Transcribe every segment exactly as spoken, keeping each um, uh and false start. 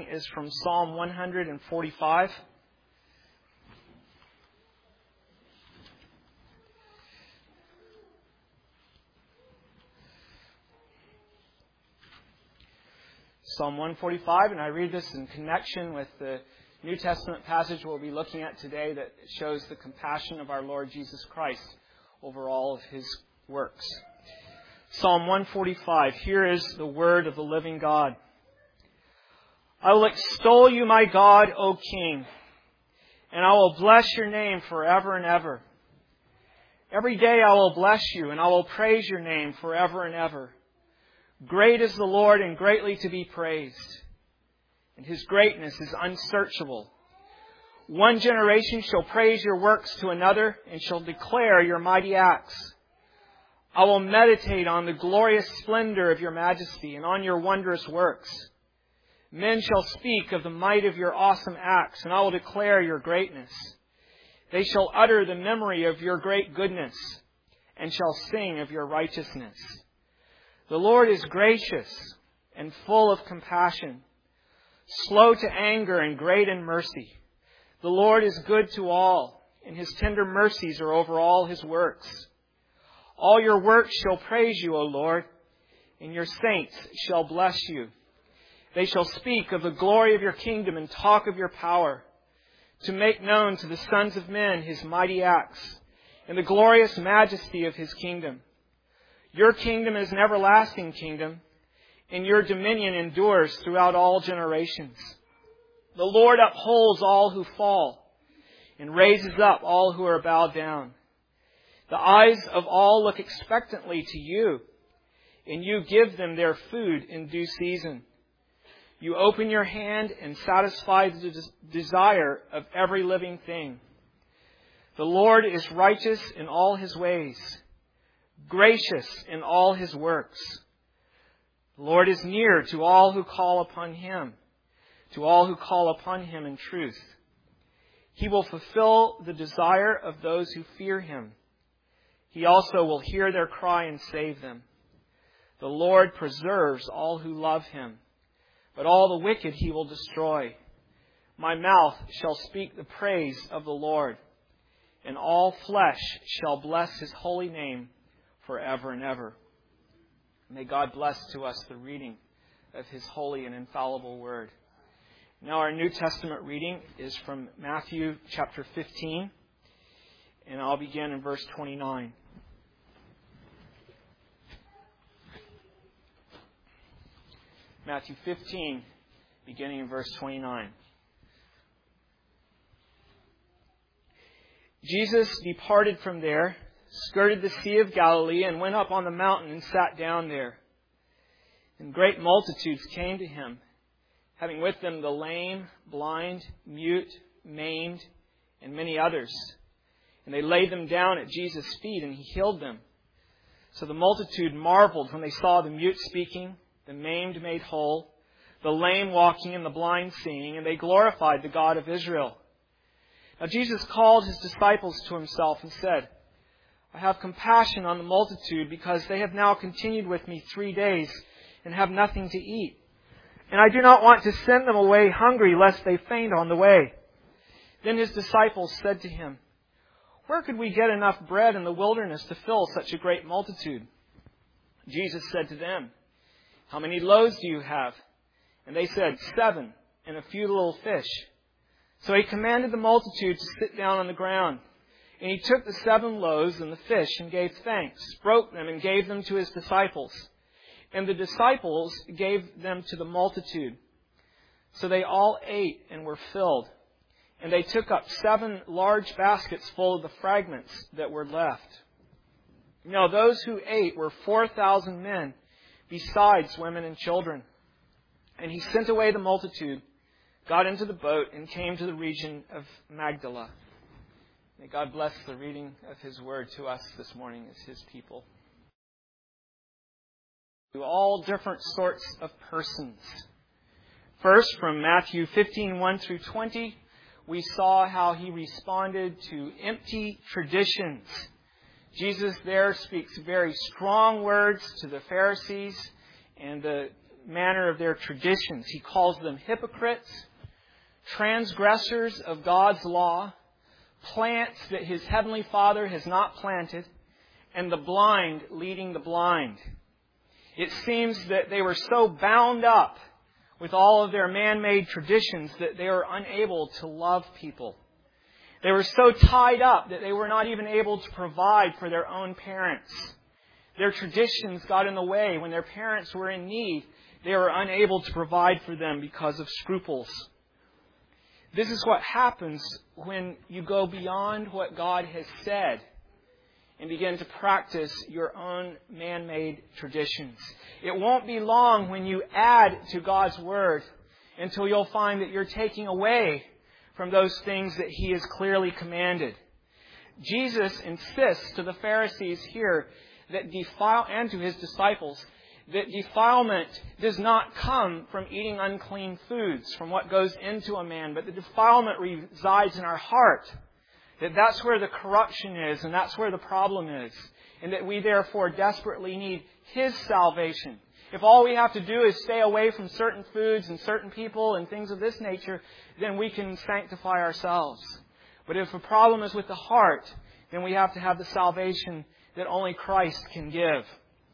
is from Psalm one forty-five. Psalm one forty-five, and I read this in connection with the New Testament passage we'll be looking at today that shows the compassion of our Lord Jesus Christ over all of His works. Psalm one forty-five, here is the word of the living God. I will extol you, my God, O King, and I will bless your name forever and ever. Every day I will bless you, and I will praise your name forever and ever. Great is the Lord, and greatly to be praised, and His greatness is unsearchable. One generation shall praise your works to another, and shall declare your mighty acts. I will meditate on the glorious splendor of your majesty, and on your wondrous works. Men shall speak of the might of your awesome acts, and I will declare your greatness. They shall utter the memory of your great goodness, and shall sing of your righteousness. The Lord is gracious and full of compassion, slow to anger and great in mercy. The Lord is good to all, and His tender mercies are over all His works. All your works shall praise you, O Lord, and your saints shall bless you. They shall speak of the glory of your kingdom and talk of your power, to make known to the sons of men His mighty acts and the glorious majesty of His kingdom. Your kingdom is an everlasting kingdom, and your dominion endures throughout all generations. The Lord upholds all who fall and raises up all who are bowed down. The eyes of all look expectantly to you, and you give them their food in due season. You open your hand and satisfy the des- desire of every living thing. The Lord is righteous in all His ways, gracious in all His works. The Lord is near to all who call upon Him, to all who call upon Him in truth. He will fulfill the desire of those who fear Him. He also will hear their cry and save them. The Lord preserves all who love Him, but all the wicked He will destroy. My mouth shall speak the praise of the Lord, and all flesh shall bless His holy name forever and ever. May God bless to us the reading of His holy and infallible word. Now our New Testament reading is from Matthew chapter fifteen, and I'll begin in verse twenty-nine. Matthew fifteen, beginning in verse twenty-nine. Jesus departed from there, skirted the Sea of Galilee, and went up on the mountain and sat down there. And great multitudes came to Him, having with them the lame, blind, mute, maimed, and many others. And they laid them down at Jesus' feet, and He healed them. So the multitude marveled when they saw the mute speaking, the maimed made whole, the lame walking, and the blind seeing, and they glorified the God of Israel. Now Jesus called His disciples to Himself and said, I have compassion on the multitude, because they have now continued with me three days and have nothing to eat. And I do not want to send them away hungry, lest they faint on the way. Then His disciples said to Him, Where could we get enough bread in the wilderness to fill such a great multitude? Jesus said to them, How many loaves do you have? And they said, Seven, and a few little fish. So He commanded the multitude to sit down on the ground. And He took the seven loaves and the fish and gave thanks, broke them and gave them to His disciples. And the disciples gave them to the multitude. So they all ate and were filled. And they took up seven large baskets full of the fragments that were left. Now those who ate were four thousand men, besides women and children. And He sent away the multitude, got into the boat, and came to the region of Magdala. May God bless the reading of His word to us this morning as His people. To all different sorts of persons. First, from Matthew fifteen, one through twenty, we saw how He responded to empty traditions. Jesus there speaks very strong words to the Pharisees and the manner of their traditions. He calls them hypocrites, transgressors of God's law, plants that His Heavenly Father has not planted, and the blind leading the blind. It seems that they were so bound up with all of their man-made traditions that they were unable to love people. They were so tied up that they were not even able to provide for their own parents. Their traditions got in the way. When their parents were in need, they were unable to provide for them because of scruples. This is what happens when you go beyond what God has said and begin to practice your own man-made traditions. It won't be long when you add to God's Word until you'll find that you're taking away from those things that He has clearly commanded. Jesus insists to the Pharisees here that defile, and to His disciples, that defilement does not come from eating unclean foods, from what goes into a man, but the defilement resides in our heart. That that's where the corruption is, and that's where the problem is. And that we therefore desperately need His salvation. If all we have to do is stay away from certain foods and certain people and things of this nature, then we can sanctify ourselves. But if the problem is with the heart, then we have to have the salvation that only Christ can give.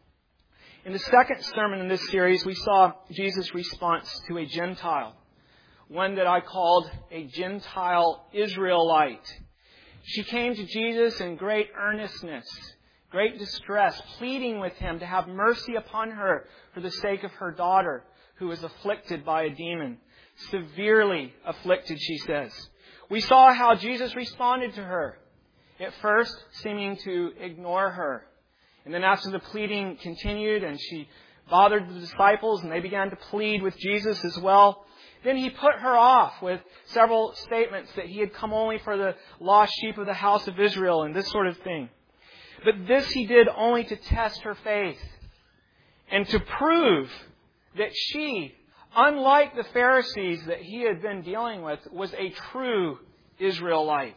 In the second sermon in this series, we saw Jesus' response to a Gentile. One that I called a Gentile Israelite. She came to Jesus in great earnestness, great distress, pleading with Him to have mercy upon her for the sake of her daughter, who was afflicted by a demon. Severely afflicted, she says. We saw how Jesus responded to her. At first, seeming to ignore her. And then after the pleading continued and she bothered the disciples and they began to plead with Jesus as well, then He put her off with several statements that He had come only for the lost sheep of the house of Israel and this sort of thing. But this He did only to test her faith and to prove that she, unlike the Pharisees that He had been dealing with, was a true Israelite.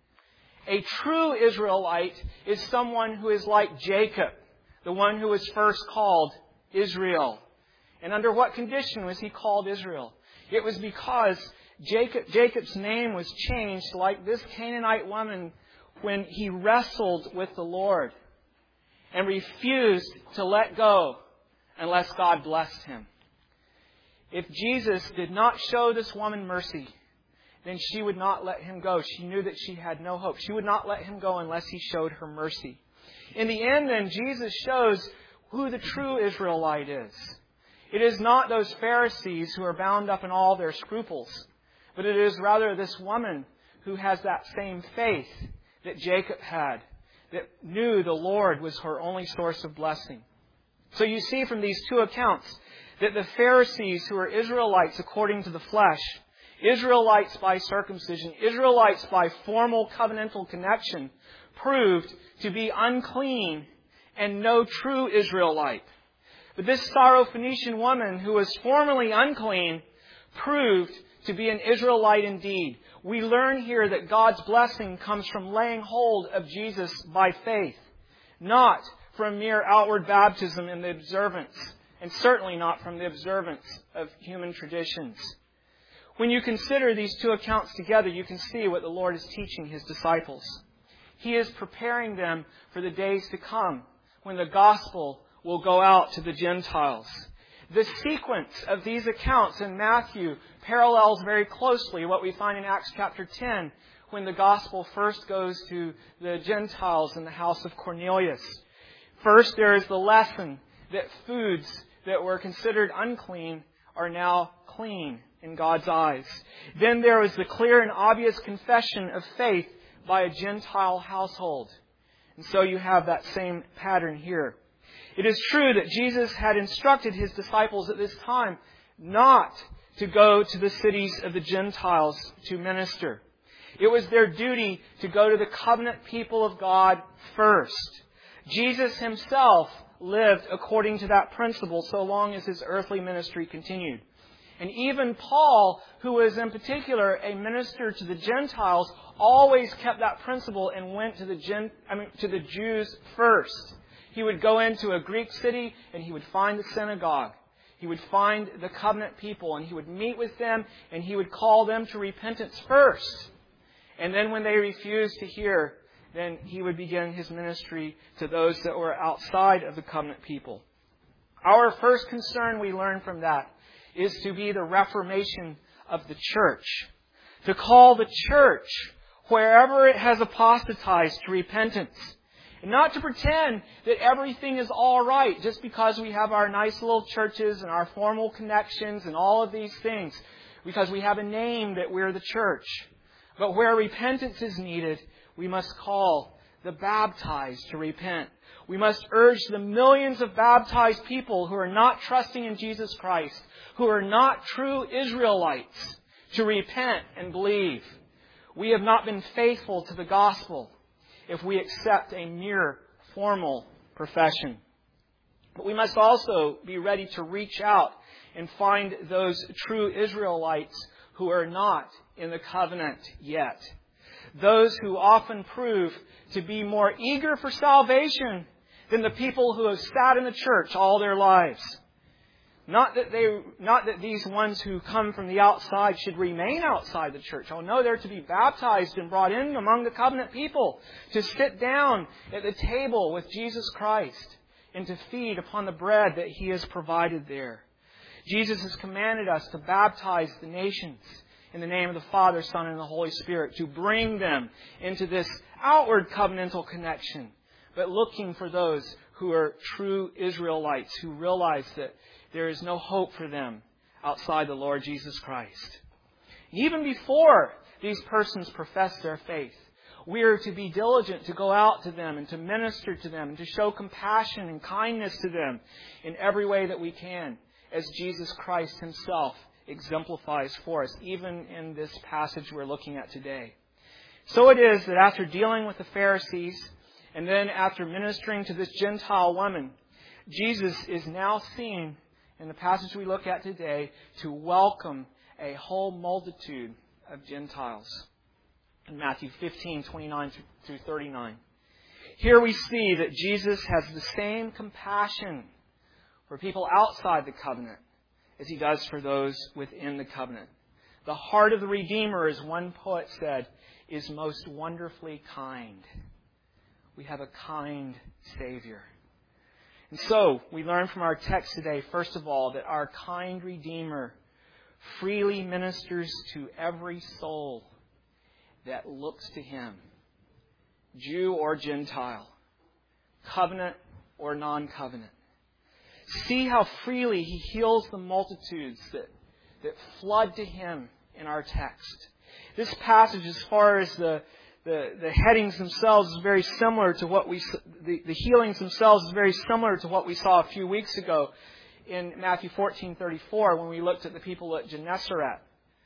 A true Israelite is someone who is like Jacob, the one who was first called Israel. And under what condition was he called Israel? It was because Jacob, Jacob's name was changed like this Canaanite woman when he wrestled with the Lord and refused to let go unless God blessed him. If Jesus did not show this woman mercy, then she would not let Him go. She knew that she had no hope. She would not let Him go unless He showed her mercy. In the end, then, Jesus shows who the true Israelite is. It is not those Pharisees who are bound up in all their scruples, but it is rather this woman who has that same faith that Jacob had, that knew the Lord was her only source of blessing. So you see from these two accounts that the Pharisees, who are Israelites according to the flesh, Israelites by circumcision, Israelites by formal covenantal connection, proved to be unclean and no true Israelite. But this Syrophoenician woman, who was formerly unclean, proved to be an Israelite indeed. We learn here that God's blessing comes from laying hold of Jesus by faith, not from mere outward baptism in the observance, and certainly not from the observance of human traditions. When you consider these two accounts together, you can see what the Lord is teaching His disciples. He is preparing them for the days to come when the gospel will go out to the Gentiles. The sequence of these accounts in Matthew parallels very closely what we find in Acts chapter ten when the gospel first goes to the Gentiles in the house of Cornelius. First, there is the lesson that foods that were considered unclean are now clean in God's eyes. Then there was the clear and obvious confession of faith by a Gentile household. And so you have that same pattern here. It is true that Jesus had instructed His disciples at this time not to go to the cities of the Gentiles to minister. It was their duty to go to the covenant people of God first. Jesus Himself lived according to that principle so long as His earthly ministry continued. And even Paul, who was in particular a minister to the Gentiles, always kept that principle and went to the Gen, I mean, to the Jews first. He would go into a Greek city and he would find the synagogue. He would find the covenant people and He would meet with them and He would call them to repentance first. And then when they refused to hear, then He would begin His ministry to those that were outside of the covenant people. Our first concern we learn from that is to be the reformation of the church. To call the church, wherever it has apostatized, to repentance. And not to pretend that everything is all right just because we have our nice little churches and our formal connections and all of these things. Because we have a name that we're the church. But where repentance is needed, we must call the baptized to repent. We must urge the millions of baptized people who are not trusting in Jesus Christ, who are not true Israelites, to repent and believe. We have not been faithful to the gospel if we accept a mere formal profession. But we must also be ready to reach out and find those true Israelites who are not in the covenant yet. Those who often prove to be more eager for salvation than the people who have sat in the church all their lives. Not that they, not that these ones who come from the outside should remain outside the church. Oh no, they're to be baptized and brought in among the covenant people, to sit down at the table with Jesus Christ and to feed upon the bread that He has provided there. Jesus has commanded us to baptize the nations in the name of the Father, Son, and the Holy Spirit, to bring them into this outward covenantal connection, but looking for those who are true Israelites, who realize that there is no hope for them outside the Lord Jesus Christ. Even before these persons profess their faith, we are to be diligent to go out to them and to minister to them and to show compassion and kindness to them in every way that we can, as Jesus Christ Himself exemplifies for us, even in this passage we're looking at today. So it is that after dealing with the Pharisees, and then after ministering to this Gentile woman, Jesus is now seen, in the passage we look at today, to welcome a whole multitude of Gentiles. In Matthew fifteen, twenty-nine through thirty-nine. Here we see that Jesus has the same compassion for people outside the covenant as He does for those within the covenant. The heart of the Redeemer, as one poet said, is most wonderfully kind. We have a kind Savior. And so, we learn from our text today, first of all, that our kind Redeemer freely ministers to every soul that looks to Him, Jew or Gentile, covenant or non-covenant. See how freely He heals the multitudes that, that flood to Him in our text. This passage, as far as the, the, the headings themselves, is very similar to what we, the, the healings themselves is very similar to what we saw a few weeks ago in Matthew fourteen thirty-four when we looked at the people at Gennesaret.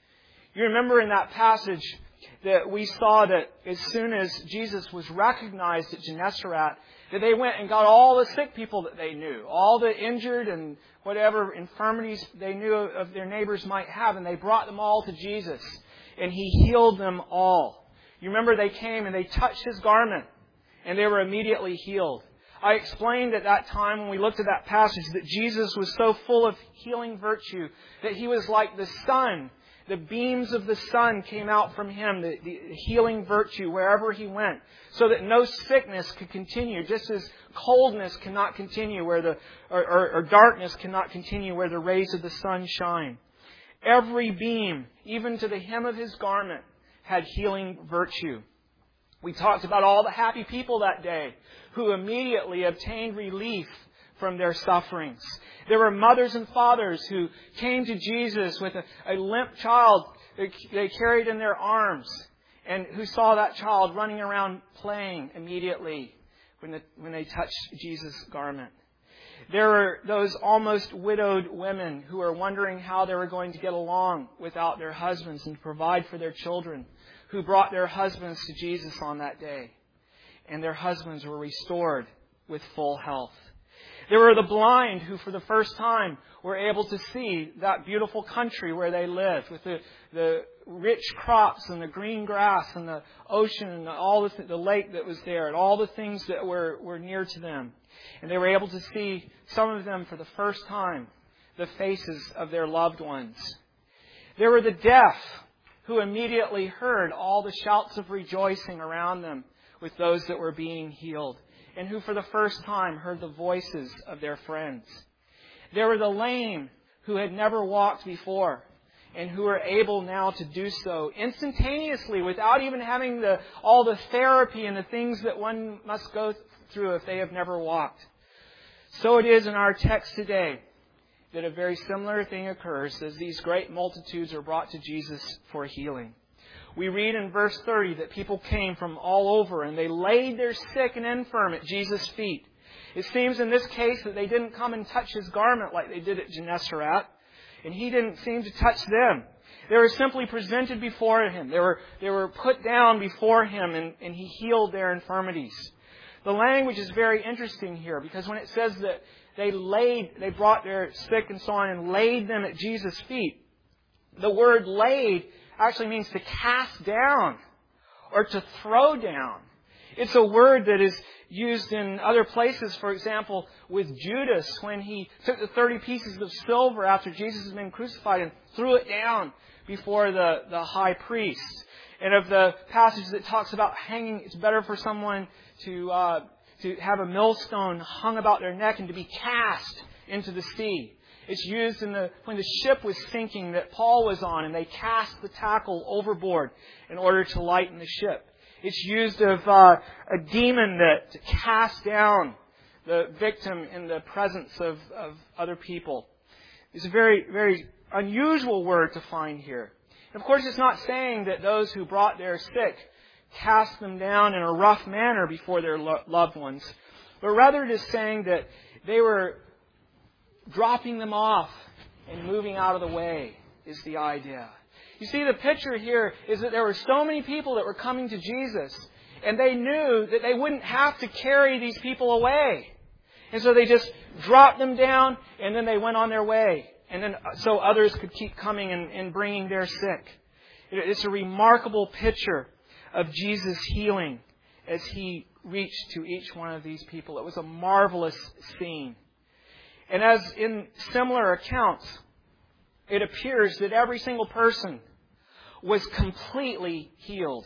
You remember in that passage that we saw that as soon as Jesus was recognized at Gennesaret, that they went and got all the sick people that they knew, all the injured and whatever infirmities they knew of their neighbors might have, and they brought them all to Jesus, and He healed them all. You remember they came and they touched His garment, and they were immediately healed. I explained at that time when we looked at that passage that Jesus was so full of healing virtue that He was like the sun. The beams of the sun came out from Him, the, the healing virtue wherever He went, so that no sickness could continue, just as coldness cannot continue where the, or, or, or darkness cannot continue where the rays of the sun shine. Every beam, even to the hem of His garment, had healing virtue. We talked about all the happy people that day who immediately obtained relief from their sufferings. There were mothers and fathers who came to Jesus with a, a limp child they, they carried in their arms, and who saw that child running around playing immediately when, the, when they touched Jesus' garment. There were those almost widowed women who were wondering how they were going to get along without their husbands and provide for their children, who brought their husbands to Jesus on that day. And their husbands were restored with full health. There were the blind who for the first time were able to see that beautiful country where they lived, with the, the rich crops and the green grass and the ocean and all the, the lake that was there and all the things that were, were near to them. And they were able to see, some of them for the first time, the faces of their loved ones. There were the deaf, who immediately heard all the shouts of rejoicing around them with those that were being healed, and who for the first time heard the voices of their friends. There were the lame, who had never walked before, and who are able now to do so instantaneously without even having the, all the therapy and the things that one must go through if they have never walked. So it is in our text today that a very similar thing occurs as these great multitudes are brought to Jesus for healing. We read in verse thirty that people came from all over and they laid their sick and infirm at Jesus' feet. It seems in this case that they didn't come and touch His garment like they did at Gennesaret, and He didn't seem to touch them. They were simply presented before Him. They were, they were put down before Him, and, and He healed their infirmities. The language is very interesting here, because when it says that they laid, they brought their sick and so on and laid them at Jesus' feet, the word laid actually means to cast down or to throw down. It's a word that is used in other places, for example, with Judas, when he took the thirty pieces of silver after Jesus had been crucified and threw it down before the, the high priest. And of the passage that talks about hanging, it's better for someone to uh, to have a millstone hung about their neck and to be cast into the sea. It's used in the when the ship was sinking that Paul was on, and they cast the tackle overboard in order to lighten the ship. It's used of uh, a demon that to cast down the victim in the presence of, of other people. It's a very, very unusual word to find here. And of course, it's not saying that those who brought their sick cast them down in a rough manner before their lo- loved ones, but rather it is saying that they were dropping them off and moving out of the way is the idea. You see, the picture here is that there were so many people that were coming to Jesus, and they knew that they wouldn't have to carry these people away. And so they just dropped them down, and then they went on their way. And then so others could keep coming and, and bringing their sick. It's a remarkable picture of Jesus healing as He reached to each one of these people. It was a marvelous scene. And as in similar accounts, it appears that every single person was completely healed.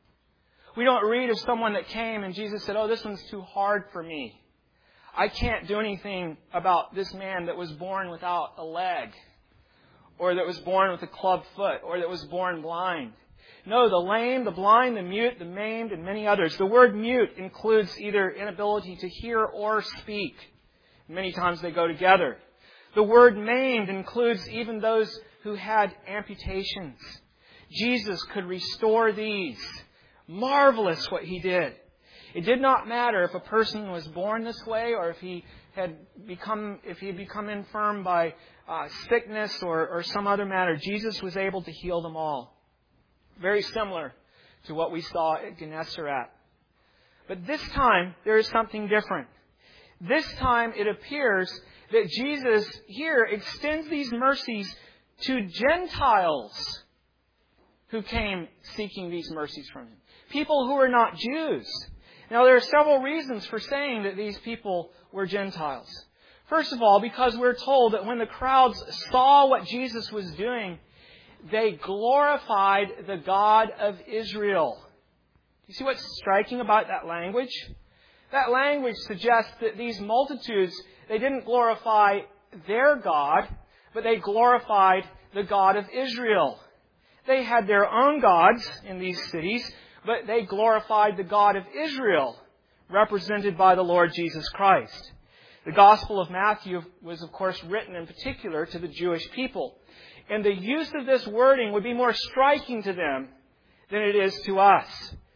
We don't read of someone that came and Jesus said, "Oh, this one's too hard for me. I can't do anything about this man that was born without a leg, or that was born with a club foot, or that was born blind." No, the lame, the blind, the mute, the maimed, and many others. The word mute includes either inability to hear or speak. Many times they go together. The word maimed includes even those who had amputations. Jesus could restore these. Marvelous what He did. It did not matter if a person was born this way or if he had become if he had become infirm by uh, sickness or, or some other matter. Jesus was able to heal them all. Very similar to what we saw at Gennesaret. But this time there is something different. This time it appears that Jesus here extends these mercies to Gentiles who came seeking these mercies from Him. People who are not Jews. Now, there are several reasons for saying that these people were Gentiles. First of all, because we're told that when the crowds saw what Jesus was doing, they glorified the God of Israel. You see what's striking about that language? That language suggests that these multitudes, they didn't glorify their God, but they glorified the God of Israel. They had their own gods in these cities, but they glorified the God of Israel, represented by the Lord Jesus Christ. The Gospel of Matthew was, of course, written in particular to the Jewish people. And the use of this wording would be more striking to them than it is to us.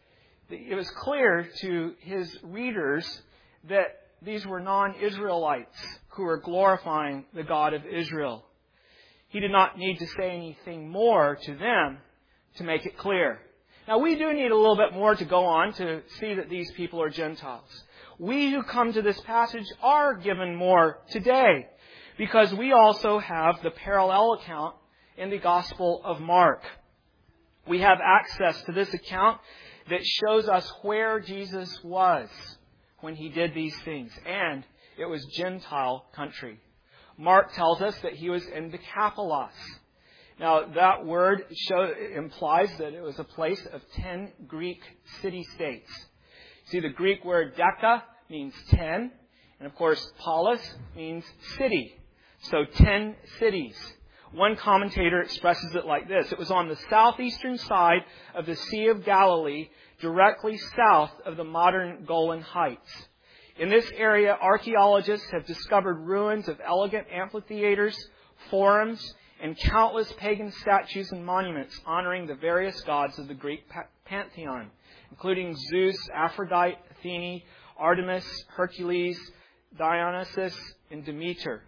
It was clear to his readers that these were non-Israelites who were glorifying the God of Israel. He did not need to say anything more to them to make it clear. Now, we do need a little bit more to go on to see that these people are Gentiles. We who come to this passage are given more today because we also have the parallel account in the Gospel of Mark. We have access to this account that shows us where Jesus was when He did these things. And it was Gentile country. Mark tells us that he was in Decapolis. Now, that word show, implies that it was a place of ten Greek city-states. See, the Greek word deca means ten, and of course, polis means city. So, ten cities. One commentator expresses it like this. It was on the southeastern side of the Sea of Galilee, directly south of the modern Golan Heights. In this area, archaeologists have discovered ruins of elegant amphitheaters, forums, and countless pagan statues and monuments honoring the various gods of the Greek pantheon, including Zeus, Aphrodite, Athene, Artemis, Hercules, Dionysus, and Demeter.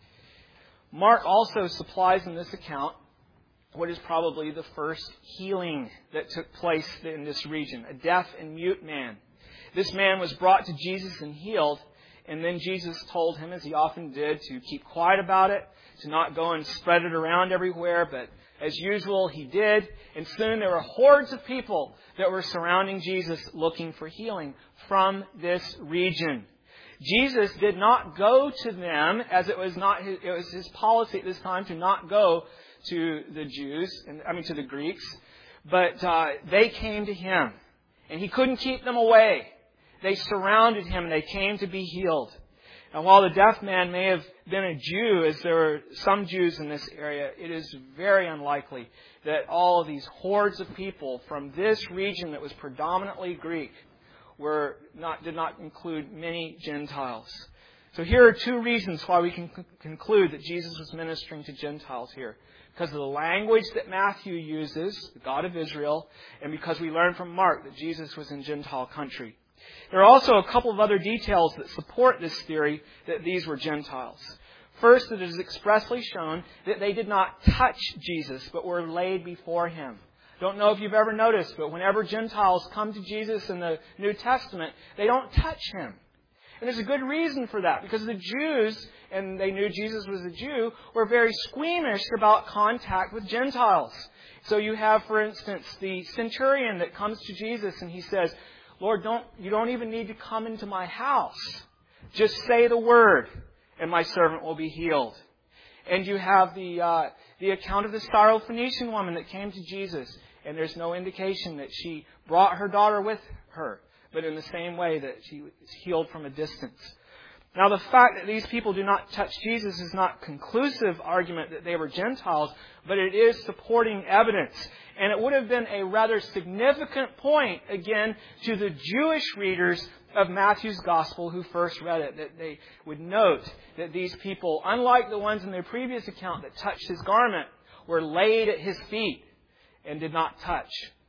Mark also supplies in this account what is probably the first healing that took place in this region, a deaf and mute man. This man was brought to Jesus and healed, and then Jesus told him, as he often did, to keep quiet about it, to not go and spread it around everywhere, but as usual, he did, and soon there were hordes of people that were surrounding Jesus looking for healing from this region. Jesus did not go to them, as it was not his, it was his policy at this time to not go to the Jews, and I mean to the Greeks, but uh, they came to him, and he couldn't keep them away. They surrounded him, and they came to be healed. And while the deaf man may have been a Jew, as there were some Jews in this area, it is very unlikely that all of these hordes of people from this region that was predominantly Greek were not did not include many Gentiles. So here are two reasons why we can c- conclude that Jesus was ministering to Gentiles here. Because of the language that Matthew uses, the God of Israel, and because we learn from Mark that Jesus was in Gentile country. There are also a couple of other details that support this theory that these were Gentiles. First, it is expressly shown that they did not touch Jesus, but were laid before him. Don't know if you've ever noticed, but whenever Gentiles come to Jesus in the New Testament, they don't touch him. And there's a good reason for that, because the Jews, and they knew Jesus was a Jew, were very squeamish about contact with Gentiles. So you have, for instance, the centurion that comes to Jesus and he says, Lord, don't you don't even need to come into my house. Just say the word, and my servant will be healed. And you have the uh, the account of the Syrophoenician woman that came to Jesus, and there's no indication that she brought her daughter with her, but in the same way that she was healed from a distance. Now, the fact that these people do not touch Jesus is not conclusive argument that they were Gentiles, but it is supporting evidence. And it would have been a rather significant point, again, to the Jewish readers of Matthew's Gospel who first read it, that they would note that these people, unlike the ones in their previous account that touched his garment, were laid at his feet and did not touch.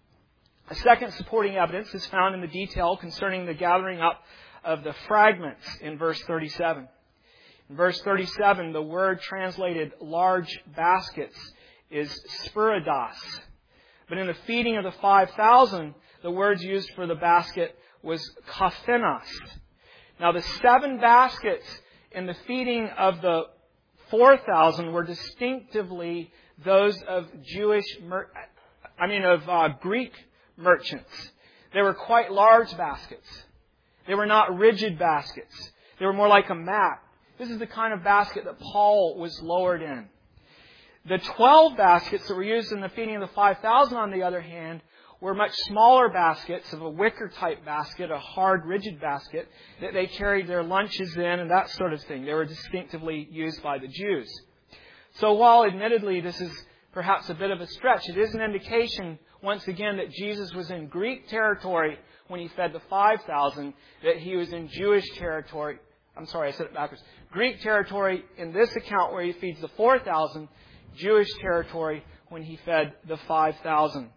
A second supporting evidence is found in the detail concerning the gathering up of the fragments in verse thirty-seven. In verse thirty-seven, the word translated large baskets is spiridos. But in the feeding of the five thousand, the words used for the basket was kaphenos. Now, the seven baskets in the feeding of the four thousand were distinctively those of Jewish, mer- I mean of uh, Greek merchants. They were quite large baskets. They were not rigid baskets. They were more like a mat. This is the kind of basket that Paul was lowered in. The twelve baskets that were used in the feeding of the five thousand, on the other hand, were much smaller baskets of a wicker-type basket, a hard, rigid basket, that they carried their lunches in and that sort of thing. They were distinctively used by the Jews. So while admittedly this is perhaps a bit of a stretch, it is an indication, once again, that Jesus was in Greek territory when he fed the five thousand, that he was in Jewish territory. I'm sorry, I said it backwards. Greek territory in this account where he feeds the four thousand, Jewish territory when he fed the five thousand.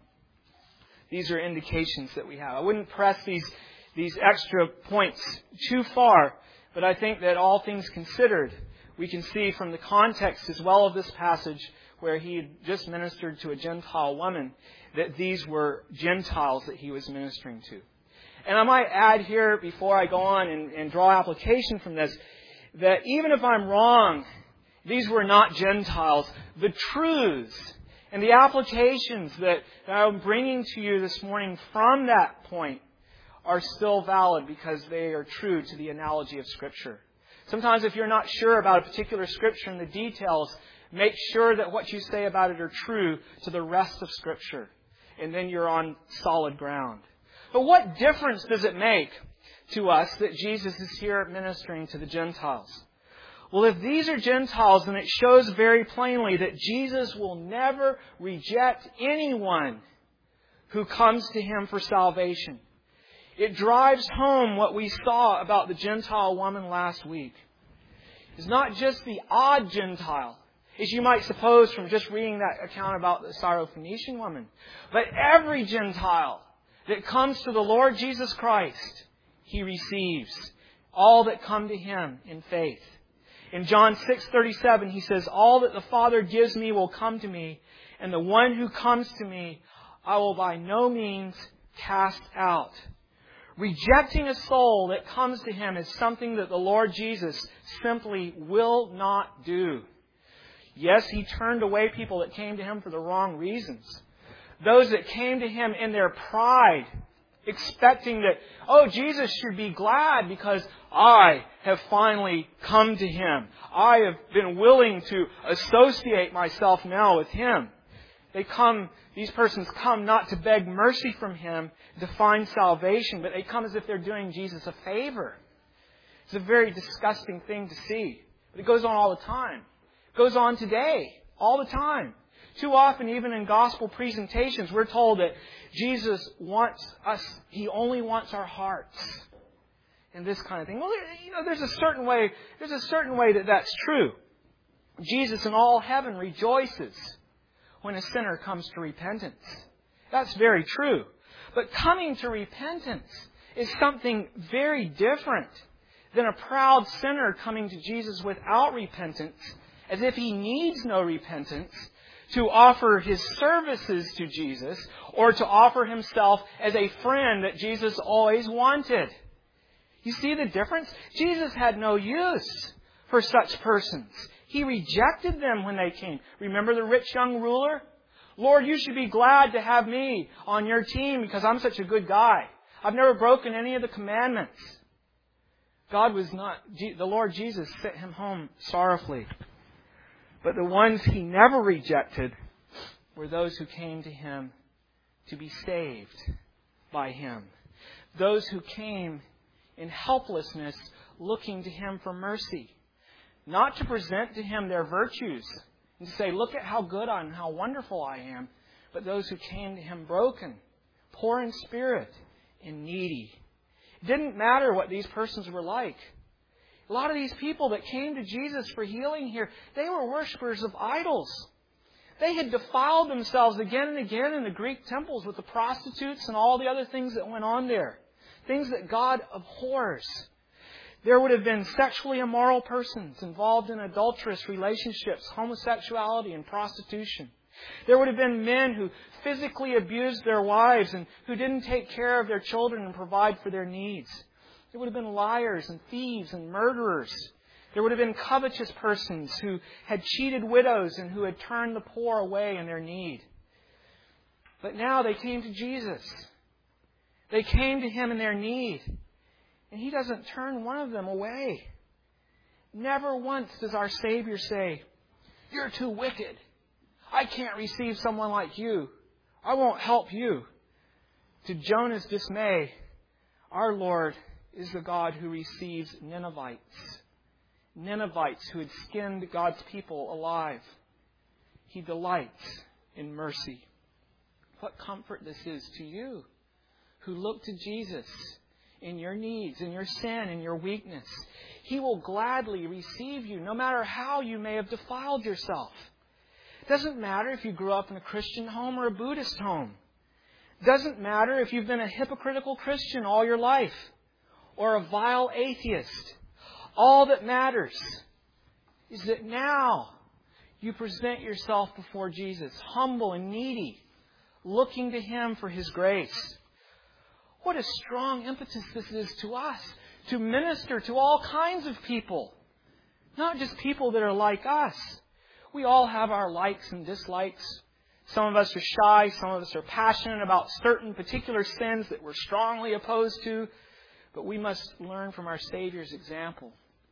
These are indications that we have. I wouldn't press these, these extra points too far, but I think that all things considered, we can see from the context as well of this passage where he had just ministered to a Gentile woman, that these were Gentiles that he was ministering to. And I might add here, before I go on and, and draw application from this, that even if I'm wrong, these were not Gentiles. The truths and the applications that, that I'm bringing to you this morning from that point are still valid because they are true to the analogy of Scripture. Sometimes if you're not sure about a particular Scripture and the details, make sure that what you say about it are true to the rest of Scripture. And then you're on solid ground. But what difference does it make to us that Jesus is here ministering to the Gentiles? Well, if these are Gentiles, then it shows very plainly that Jesus will never reject anyone who comes to Him for salvation. It drives home what we saw about the Gentile woman last week. It's not just the odd Gentile, as you might suppose from just reading that account about the Syrophoenician woman, but every Gentile that comes to the Lord Jesus Christ, He receives. All that come to Him in faith. In John six thirty-seven, He says, "All that the Father gives me will come to me, and the one who comes to me I will by no means cast out." Rejecting a soul that comes to Him is something that the Lord Jesus simply will not do. Yes, He turned away people that came to Him for the wrong reasons. Those that came to Him in their pride, expecting that, oh, Jesus should be glad because I have finally come to Him. I have been willing to associate myself now with Him. They come, these persons come not to beg mercy from Him, to find salvation, but they come as if they're doing Jesus a favor. It's a very disgusting thing to see. But it goes on all the time. It goes on today, all the time. Too often, even in gospel presentations, we're told that Jesus wants us, He only wants our hearts. And this kind of thing. Well, you know, there's a certain way, there's a certain way that that's true. Jesus in all heaven rejoices when a sinner comes to repentance. That's very true. But coming to repentance is something very different than a proud sinner coming to Jesus without repentance, as if he needs no repentance, to offer his services to Jesus or to offer himself as a friend that Jesus always wanted. You see the difference? Jesus had no use for such persons. He rejected them when they came. Remember the rich young ruler? Lord, you should be glad to have me on your team because I'm such a good guy. I've never broken any of the commandments. God was not, the Lord Jesus sent him home sorrowfully. But the ones He never rejected were those who came to Him to be saved by Him. Those who came in helplessness looking to Him for mercy. Not to present to Him their virtues and to say, look at how good I am, how wonderful I am. But those who came to Him broken, poor in spirit, and needy. It didn't matter what these persons were like. A lot of these people that came to Jesus for healing here, they were worshippers of idols. They had defiled themselves again and again in the Greek temples with the prostitutes and all the other things that went on there. Things that God abhors. There would have been sexually immoral persons involved in adulterous relationships, homosexuality, and prostitution. There would have been men who physically abused their wives and who didn't take care of their children and provide for their needs. There would have been liars and thieves and murderers. There would have been covetous persons who had cheated widows and who had turned the poor away in their need. But now they came to Jesus. They came to Him in their need. And He doesn't turn one of them away. Never once does our Savior say, "You're too wicked. I can't receive someone like you. I won't help you." To Jonah's dismay, our Lord is the God who receives Ninevites. Ninevites who had skinned God's people alive. He delights in mercy. What comfort this is to you who look to Jesus in your needs, in your sin, in your weakness. He will gladly receive you no matter how you may have defiled yourself. It doesn't matter if you grew up in a Christian home or a Buddhist home. It doesn't matter if you've been a hypocritical Christian all your life or a vile atheist. All that matters is that now you present yourself before Jesus, humble and needy, looking to Him for His grace. What a strong impetus this is to us, to minister to all kinds of people. Not just people that are like us. We all have our likes and dislikes. Some of us are shy. Some of us are passionate about certain particular sins that we're strongly opposed to. But we must learn from our Savior's example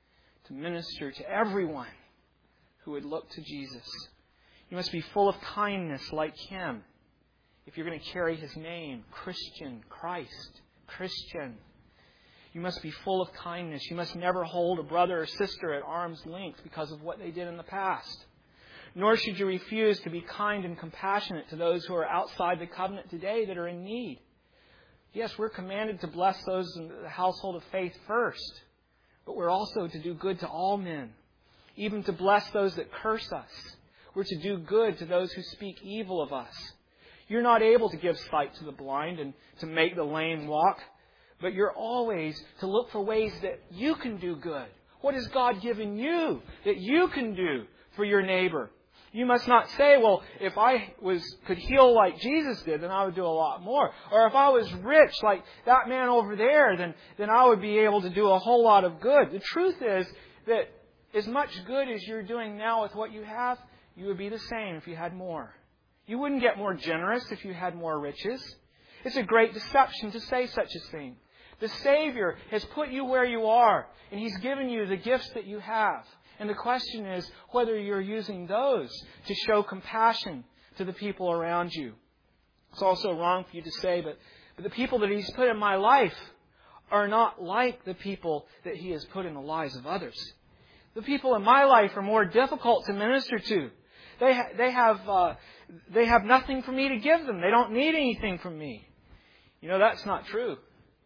to minister to everyone who would look to Jesus. You must be full of kindness like Him. If you're going to carry His name, Christian, Christ, Christian. You must be full of kindness. You must never hold a brother or sister at arm's length because of what they did in the past. Nor should you refuse to be kind and compassionate to those who are outside the covenant today that are in need. Yes, we're commanded to bless those in the household of faith first. But we're also to do good to all men. Even to bless those that curse us. We're to do good to those who speak evil of us. You're not able to give sight to the blind and to make the lame walk. But you're always to look for ways that you can do good. What has God given you that you can do for your neighbor? You must not say, well, if I was could heal like Jesus did, then I would do a lot more. Or if I was rich like that man over there, then, then I would be able to do a whole lot of good. The truth is that as much good as you're doing now with what you have, you would be the same if you had more. You wouldn't get more generous if you had more riches. It's a great deception to say such a thing. The Savior has put you where you are, and He's given you the gifts that you have. And the question is whether you're using those to show compassion to the people around you. It's also wrong for you to say, but, but the people that He's put in my life are not like the people that He has put in the lives of others. The people in my life are more difficult to minister to. They ha- they have uh, they have nothing for me to give them. They don't need anything from me. You know, that's not true.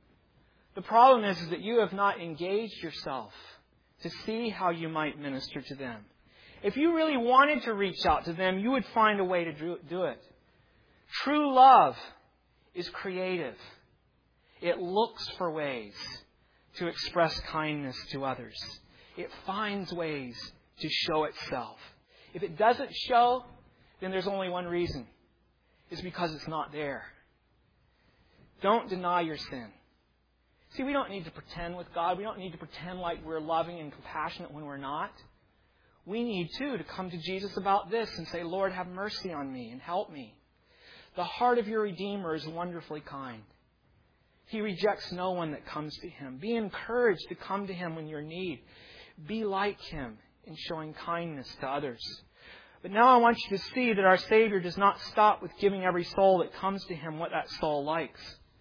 The problem is, is that you have not engaged yourself to see how you might minister to them. If you really wanted to reach out to them, you would find a way to do it. True love is creative. It looks for ways to express kindness to others. It finds ways to show itself. If it doesn't show, then there's only one reason. It's because it's not there. Don't deny your sin. See, we don't need to pretend with God. We don't need to pretend like we're loving and compassionate when we're not. We need, too, to come to Jesus about this and say, Lord, have mercy on me and help me. The heart of your Redeemer is wonderfully kind. He rejects no one that comes to Him. Be encouraged to come to Him when you're in need. Be like Him in showing kindness to others. But now I want you to see that our Savior does not stop with giving every soul that comes to Him what that soul likes.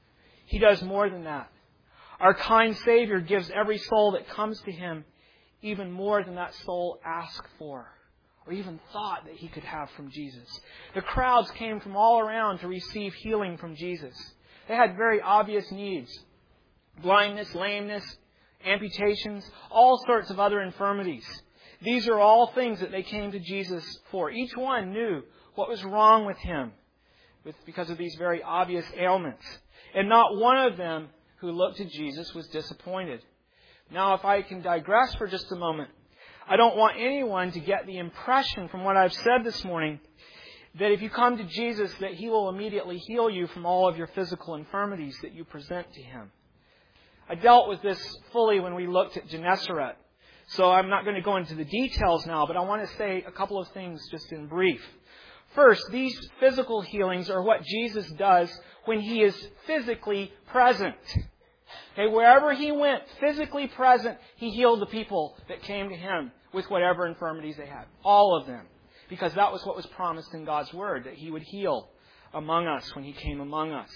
He does more than that. Our kind Savior gives every soul that comes to Him even more than that soul asked for or even thought that he could have from Jesus. The crowds came from all around to receive healing from Jesus. They had very obvious needs. Blindness, lameness, amputations, all sorts of other infirmities. These are all things that they came to Jesus for. Each one knew what was wrong with him with, because of these very obvious ailments. And not one of them who looked to Jesus was disappointed. Now, if I can digress for just a moment, I don't want anyone to get the impression from what I've said this morning that if you come to Jesus, that He will immediately heal you from all of your physical infirmities that you present to Him. I dealt with this fully when we looked at Gennesaret. So I'm not going to go into the details now, but I want to say a couple of things just in brief. First, these physical healings are what Jesus does when He is physically present. Okay, wherever He went, physically present, He healed the people that came to Him with whatever infirmities they had. All of them. Because that was what was promised in God's Word, that He would heal among us when He came among us.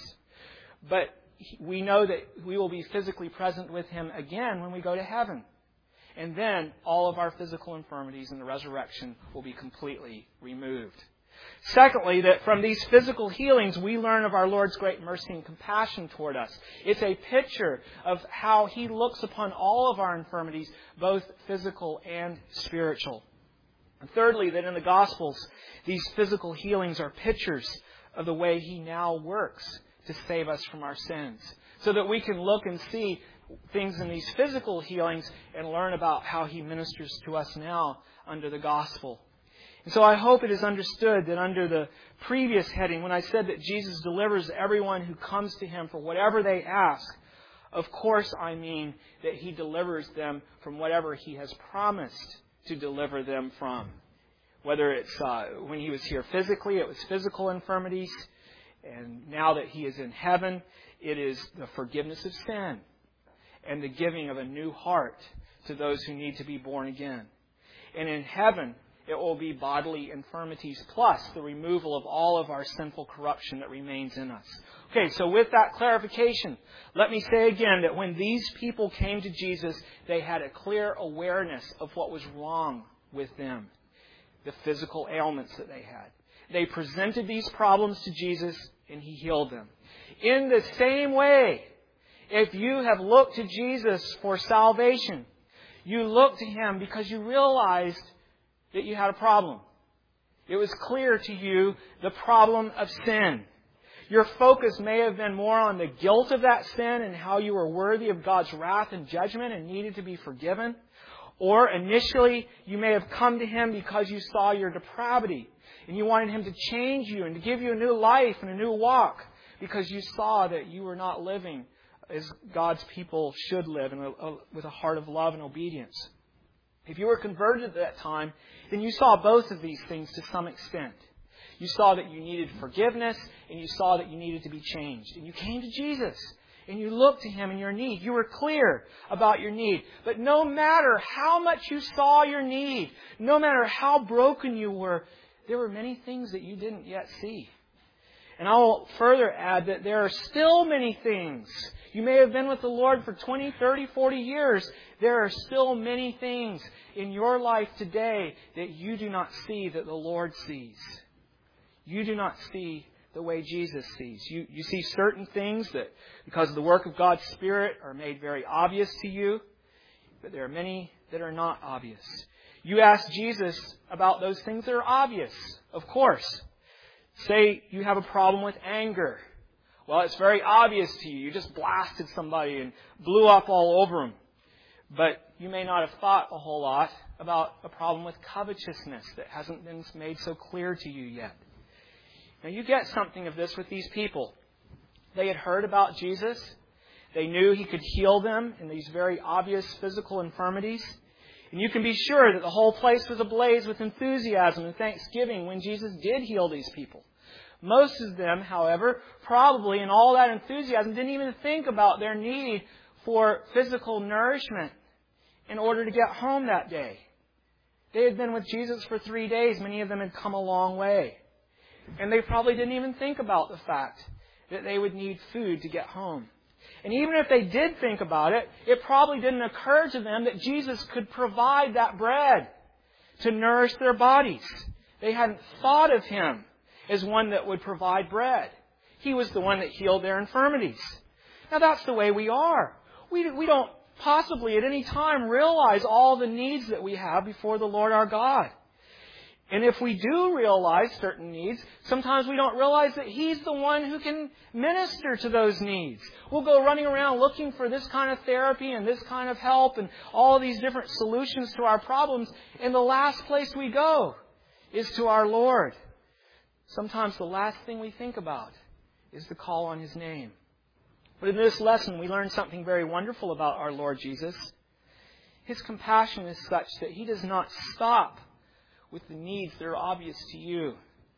But we know that we will be physically present with Him again when we go to heaven. And then all of our physical infirmities in the resurrection will be completely removed. Secondly, that from these physical healings, we learn of our Lord's great mercy and compassion toward us. It's a picture of how He looks upon all of our infirmities, both physical and spiritual. And thirdly, that in the Gospels, these physical healings are pictures of the way He now works to save us from our sins. So that we can look and see things in these physical healings and learn about how He ministers to us now under the Gospel. And so I hope it is understood that under the previous heading, when I said that Jesus delivers everyone who comes to Him for whatever they ask, of course I mean that He delivers them from whatever He has promised to deliver them from. Whether it's uh, when He was here physically, it was physical infirmities. And now that He is in heaven, it is the forgiveness of sin and the giving of a new heart to those who need to be born again. And in heaven, it will be bodily infirmities plus the removal of all of our sinful corruption that remains in us. Okay, so with that clarification, let me say again that when these people came to Jesus, they had a clear awareness of what was wrong with them, the physical ailments that they had. They presented these problems to Jesus, and He healed them. In the same way, if you have looked to Jesus for salvation, you look to Him because you realized that you had a problem. It was clear to you the problem of sin. Your focus may have been more on the guilt of that sin and how you were worthy of God's wrath and judgment and needed to be forgiven. Or initially, you may have come to Him because you saw your depravity and you wanted Him to change you and to give you a new life and a new walk because you saw that you were not living as God's people should live and with a heart of love and obedience. If you were converted at that time, then you saw both of these things to some extent. You saw that you needed forgiveness, and you saw that you needed to be changed. And you came to Jesus, and you looked to Him in your need. You were clear about your need. But no matter how much you saw your need, no matter how broken you were, there were many things that you didn't yet see. And I will further add that there are still many things. You may have been with the Lord for twenty, thirty, forty years. There are still many things in your life today that you do not see that the Lord sees. You do not see the way Jesus sees. You, you see certain things that, because of the work of God's Spirit, are made very obvious to you. But there are many that are not obvious. You ask Jesus about those things that are obvious, of course. Say you have a problem with anger. Well, it's very obvious to you. You just blasted somebody and blew up all over them. But you may not have thought a whole lot about a problem with covetousness that hasn't been made so clear to you yet. Now, you get something of this with these people. They had heard about Jesus. They knew He could heal them in these very obvious physical infirmities. And you can be sure that the whole place was ablaze with enthusiasm and thanksgiving when Jesus did heal these people. Most of them, however, probably in all that enthusiasm, didn't even think about their need for physical nourishment in order to get home that day. They had been with Jesus for three days. Many of them had come a long way. And they probably didn't even think about the fact that they would need food to get home. And even if they did think about it, it probably didn't occur to them that Jesus could provide that bread to nourish their bodies. They hadn't thought of Him as one that would provide bread. He was the one that healed their infirmities. Now that's the way we are. We, we don't possibly at any time realize all the needs that we have before the Lord our God. And if we do realize certain needs, sometimes we don't realize that He's the one who can minister to those needs. We'll go running around looking for this kind of therapy and this kind of help and all these different solutions to our problems. And the last place we go is to our Lord. Sometimes the last thing we think about is to call on His name. But in this lesson, we learn something very wonderful about our Lord Jesus. His compassion is such that He does not stop with the needs that are obvious to you,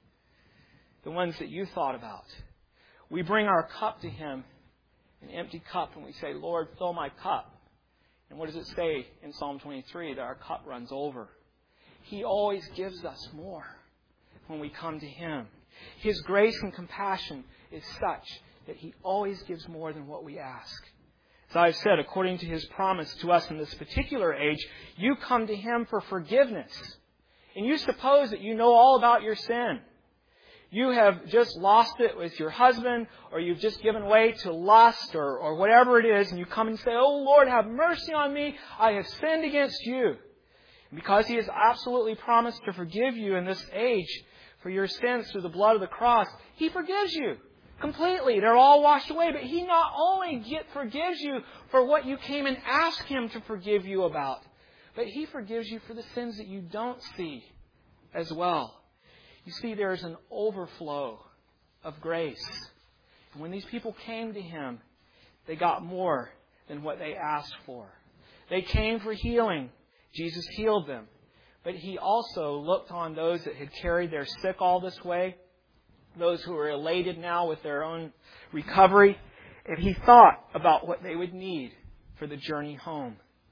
the ones that you thought about. We bring our cup to Him, an empty cup, and we say, Lord, fill my cup. And what does it say in Psalm twenty-three? That our cup runs over. He always gives us more when we come to Him. His grace and compassion is such that He always gives more than what we ask. As I've said, according to His promise to us in this particular age, you come to Him for forgiveness. And you suppose that you know all about your sin. You have just lost it with your husband, or you've just given way to lust, or, or whatever it is, and you come and say, oh Lord, have mercy on me. I have sinned against you. And because He has absolutely promised to forgive you in this age for your sins through the blood of the cross, He forgives you completely. They're all washed away. But He not only get, forgives you for what you came and asked Him to forgive you about, but He forgives you for the sins that you don't see as well. You see, there's an overflow of grace. And when these people came to Him, they got more than what they asked for. They came for healing. Jesus healed them. But He also looked on those that had carried their sick all this way, those who were elated now with their own recovery, and He thought about what they would need for the journey home.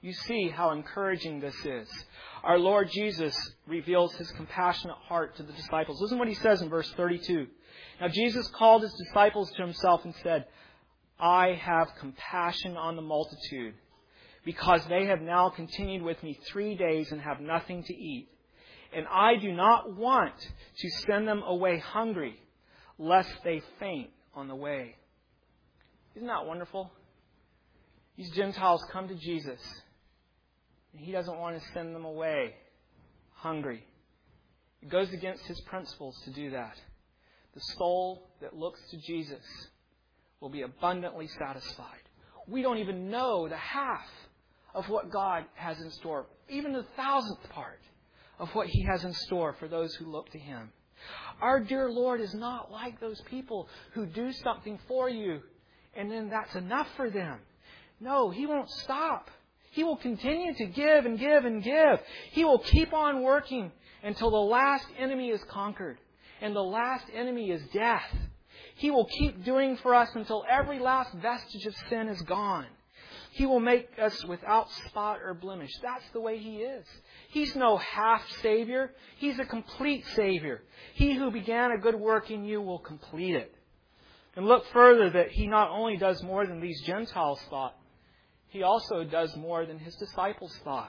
You see how encouraging this is. Our Lord Jesus reveals His compassionate heart to the disciples. Listen to what He says in verse thirty-two. Now Jesus called His disciples to Himself and said, I have compassion on the multitude, because they have now continued with me three days and have nothing to eat. And I do not want to send them away hungry, lest they faint on the way. Isn't that wonderful? These Gentiles come to Jesus, and He doesn't want to send them away hungry. It goes against His principles to do that. The soul that looks to Jesus will be abundantly satisfied. We don't even know the half of what God has in store, even the thousandth part of what He has in store for those who look to Him. Our dear Lord is not like those people who do something for you and then that's enough for them. No, He won't stop. He will continue to give and give and give. He will keep on working until the last enemy is conquered. And the last enemy is death. He will keep doing for us until every last vestige of sin is gone. He will make us without spot or blemish. That's the way He is. He's no half Savior. He's a complete Savior. He who began a good work in you will complete it. And look further that He not only does more than these Gentiles thought, He also does more than His disciples thought.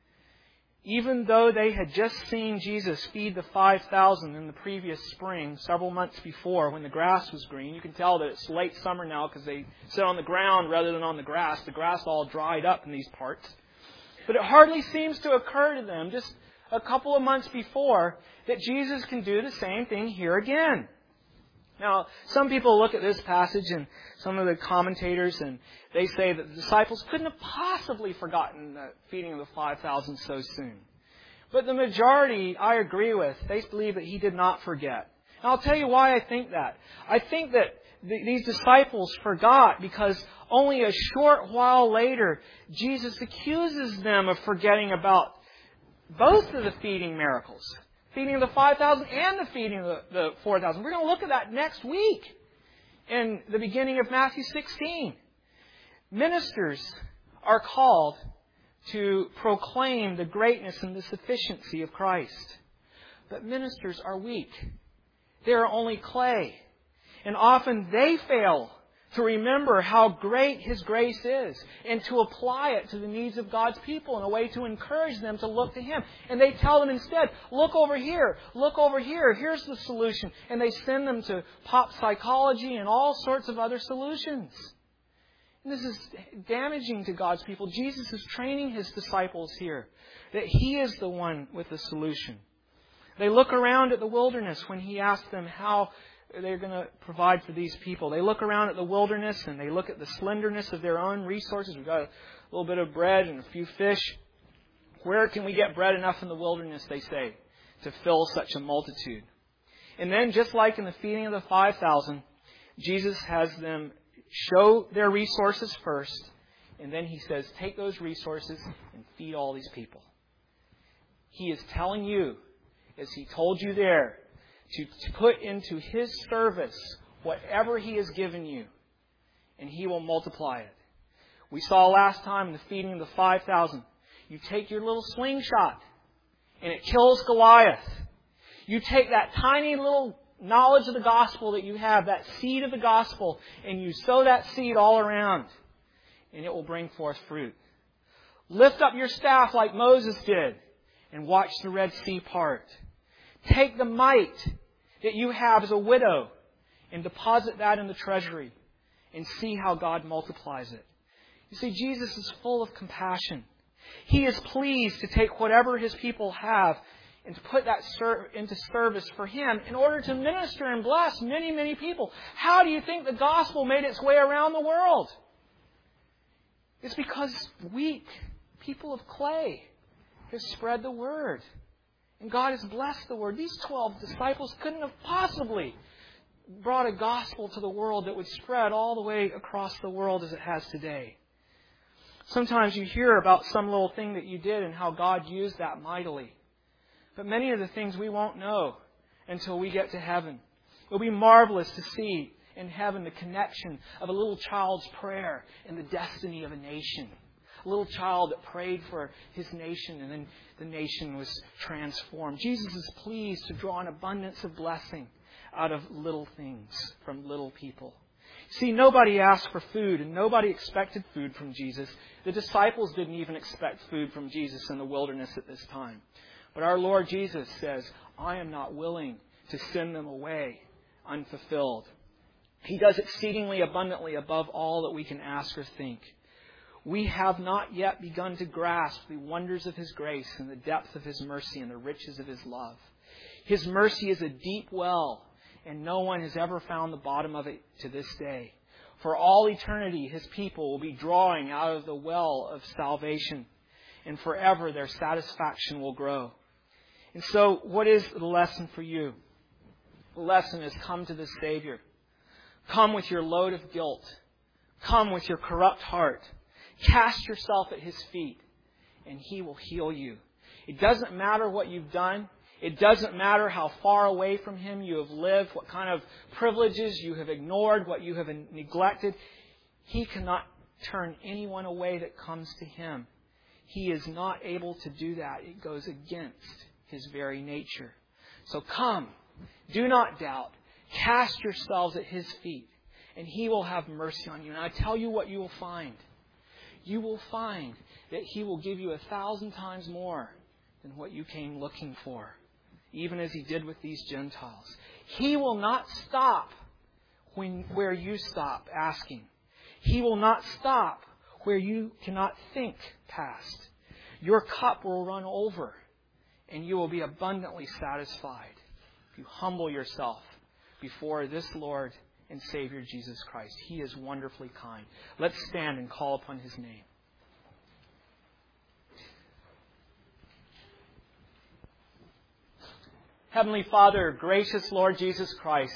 Even though they had just seen Jesus feed the five thousand in the previous spring, several months before, when the grass was green, you can tell that it's late summer now because they sit on the ground rather than on the grass. The grass all dried up in these parts. But it hardly seems to occur to them, just a couple of months before, that Jesus can do the same thing here again. Now, some people look at this passage, and some of the commentators, and they say that the disciples couldn't have possibly forgotten the feeding of the five thousand so soon. But the majority, I agree with, they believe that He did not forget. And I'll tell you why I think that. I think that the, these disciples forgot because only a short while later, Jesus accuses them of forgetting about both of the feeding miracles. Feeding of the five thousand and the feeding of the, the four thousand. We're going to look at that next week in the beginning of Matthew sixteen. Ministers are called to proclaim the greatness and the sufficiency of Christ. But ministers are weak. They are only clay. And often they fail to remember how great His grace is and to apply it to the needs of God's people in a way to encourage them to look to Him. And they tell them instead, look over here, look over here, here's the solution. And they send them to pop psychology and all sorts of other solutions. And this is damaging to God's people. Jesus is training His disciples here that He is the one with the solution. They look around at the wilderness when He asked them how they're going to provide for these people. They look around at the wilderness and they look at the slenderness of their own resources. We've got a little bit of bread and a few fish. Where can we get bread enough in the wilderness, they say, to fill such a multitude? And then, just like in the feeding of the five thousand, Jesus has them show their resources first, and then He says, take those resources and feed all these people. He is telling you, as He told you there, To, to put into His service whatever He has given you, and He will multiply it. We saw last time in the feeding of the five thousand, you take your little slingshot, and it kills Goliath. You take that tiny little knowledge of the gospel that you have, that seed of the gospel, and you sow that seed all around, and it will bring forth fruit. Lift up your staff like Moses did, and watch the Red Sea part. Take the mite that you have as a widow and deposit that in the treasury and see how God multiplies it. You see, Jesus is full of compassion. He is pleased to take whatever His people have and to put that ser- into service for Him in order to minister and bless many, many people. How do you think the gospel made its way around the world? It's because weak people of clay have spread the word. And God has blessed the word. These twelve disciples couldn't have possibly brought a gospel to the world that would spread all the way across the world as it has today. Sometimes you hear about some little thing that you did and how God used that mightily. But many of the things we won't know until we get to heaven. It will be marvelous to see in heaven the connection of a little child's prayer and the destiny of a nation. a little child that prayed for his nation, and then the nation was transformed. Jesus is pleased to draw an abundance of blessing out of little things from little people. See, nobody asked for food, and nobody expected food from Jesus. The disciples didn't even expect food from Jesus in the wilderness at this time. But our Lord Jesus says, I am not willing to send them away unfulfilled. He does exceedingly abundantly above all that we can ask or think. We have not yet begun to grasp the wonders of His grace and the depth of His mercy and the riches of His love. His mercy is a deep well, and no one has ever found the bottom of it to this day. For all eternity, His people will be drawing out of the well of salvation, and forever their satisfaction will grow. And so, what is the lesson for you? The lesson is, come to the Savior. Come with your load of guilt. Come with your corrupt heart. Cast yourself at His feet, and He will heal you. It doesn't matter what you've done. It doesn't matter how far away from Him you have lived, what kind of privileges you have ignored, what you have neglected. He cannot turn anyone away that comes to Him. He is not able to do that. It goes against His very nature. So come, do not doubt. Cast yourselves at His feet, and He will have mercy on you. And I tell you what you will find. You will find that He will give you a thousand times more than what you came looking for, even as He did with these Gentiles. He will not stop when where you stop asking. He will not stop where you cannot think past. Your cup will run over, and you will be abundantly satisfied if you humble yourself before this Lord and Savior Jesus Christ. He is wonderfully kind. Let's stand and call upon His name. Heavenly Father, gracious Lord Jesus Christ,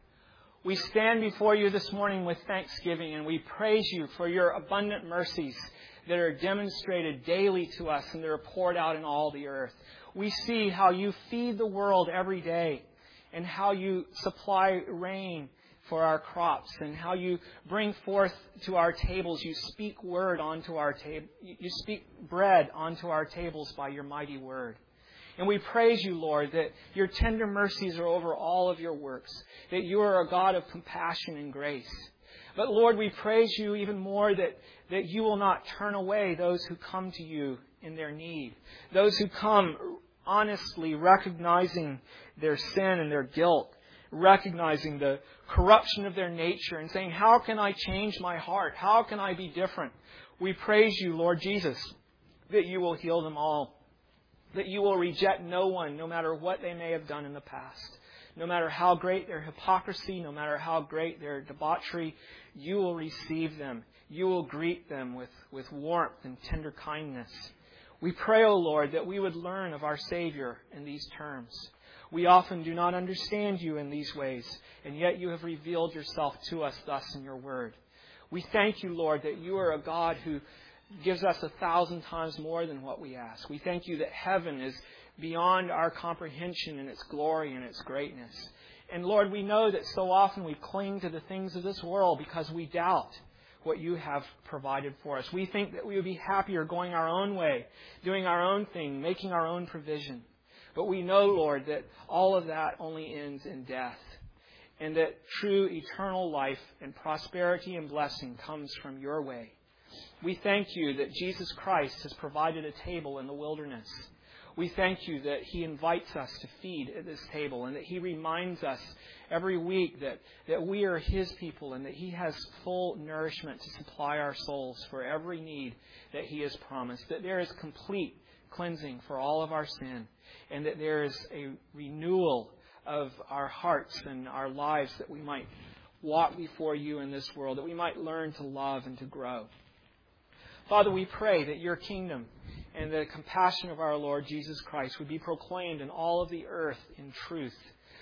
we stand before You this morning with thanksgiving, and we praise You for Your abundant mercies that are demonstrated daily to us and that are poured out in all the earth. We see how You feed the world every day, and how You supply rain for our crops, and how You bring forth to our tables. You speak word onto our table. You speak bread onto our tables by Your mighty word. And we praise You, Lord, that Your tender mercies are over all of Your works, that You are a God of compassion and grace. But Lord, we praise You even more that, that You will not turn away those who come to You in their need, those who come honestly recognizing their sin and their guilt, recognizing the corruption of their nature and saying, how can I change my heart? How can I be different? We praise You, Lord Jesus, that You will heal them all, that You will reject no one, no matter what they may have done in the past. No matter how great their hypocrisy, no matter how great their debauchery, You will receive them. You will greet them with, with warmth and tender kindness. We pray, O Lord, that we would learn of our Savior in these terms. We often do not understand You in these ways, and yet You have revealed Yourself to us thus in Your word. We thank You, Lord, that You are a God who gives us a thousand times more than what we ask. We thank You that heaven is beyond our comprehension in its glory and its greatness. And Lord, we know that so often we cling to the things of this world because we doubt what You have provided for us. We think that we would be happier going our own way, doing our own thing, making our own provision. But we know, Lord, that all of that only ends in death, and that true eternal life and prosperity and blessing comes from Your way. We thank You that Jesus Christ has provided a table in the wilderness. We thank You that He invites us to feed at this table, and that He reminds us every week that, that we are His people, and that He has full nourishment to supply our souls for every need that He has promised, that there is complete cleansing for all of our sin, and that there is a renewal of our hearts and our lives, that we might walk before You in this world, that we might learn to love and to grow. Father, we pray that Your kingdom and the compassion of our Lord Jesus Christ would be proclaimed in all of the earth in truth.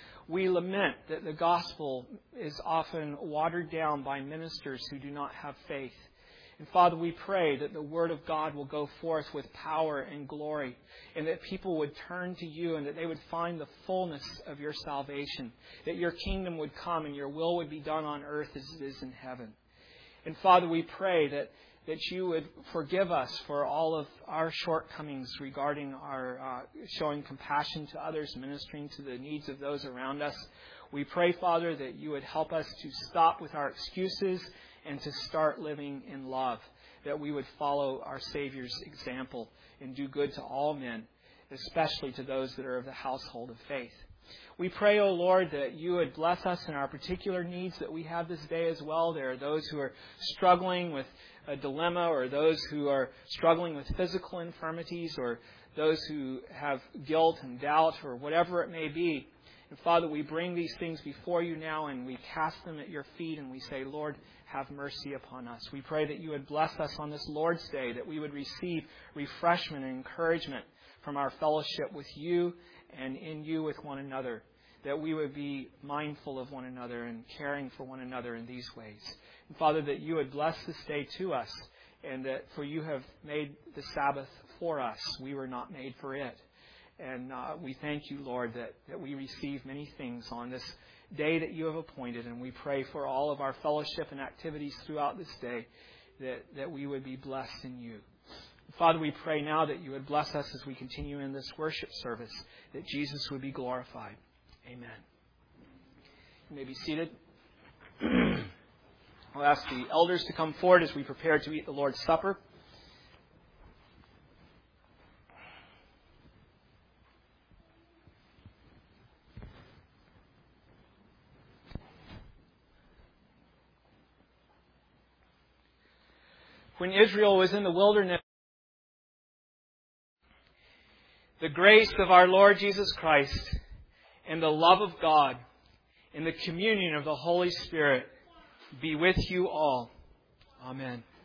We lament that the gospel is often watered down by ministers who do not have faith. And Father, we pray that the Word of God will go forth with power and glory, and that people would turn to You, and that they would find the fullness of Your salvation, that Your kingdom would come and Your will would be done on earth as it is in heaven. And Father, we pray that, that you would forgive us for all of our shortcomings regarding our uh, showing compassion to others, ministering to the needs of those around us. We pray, Father, that you would help us to stop with our excuses and to start living in love, that we would follow our Savior's example and do good to all men, especially to those that are of the household of faith. We pray, O Lord, that you would bless us in our particular needs that we have this day as well. There are those who are struggling with a dilemma, or those who are struggling with physical infirmities, or those who have guilt and doubt, or whatever it may be. And Father, we bring these things before you now, and we cast them at your feet, and we say, Lord, have mercy upon us. We pray that you would bless us on this Lord's Day, that we would receive refreshment and encouragement from our fellowship with you and in you with one another, that we would be mindful of one another and caring for one another in these ways. And Father, that you would bless this day to us, and that for you have made the Sabbath for us. We were not made for it. And uh, we thank you, Lord, that, that we receive many things on this day that you have appointed. And we pray for all of our fellowship and activities throughout this day, that, that we would be blessed in you. Father, we pray now that you would bless us as we continue in this worship service, that Jesus would be glorified. Amen. You may be seated. I'll ask the elders to come forward as we prepare to eat the Lord's Supper. When Israel was in the wilderness, the grace of our Lord Jesus Christ and the love of God and the communion of the Holy Spirit be with you all. Amen.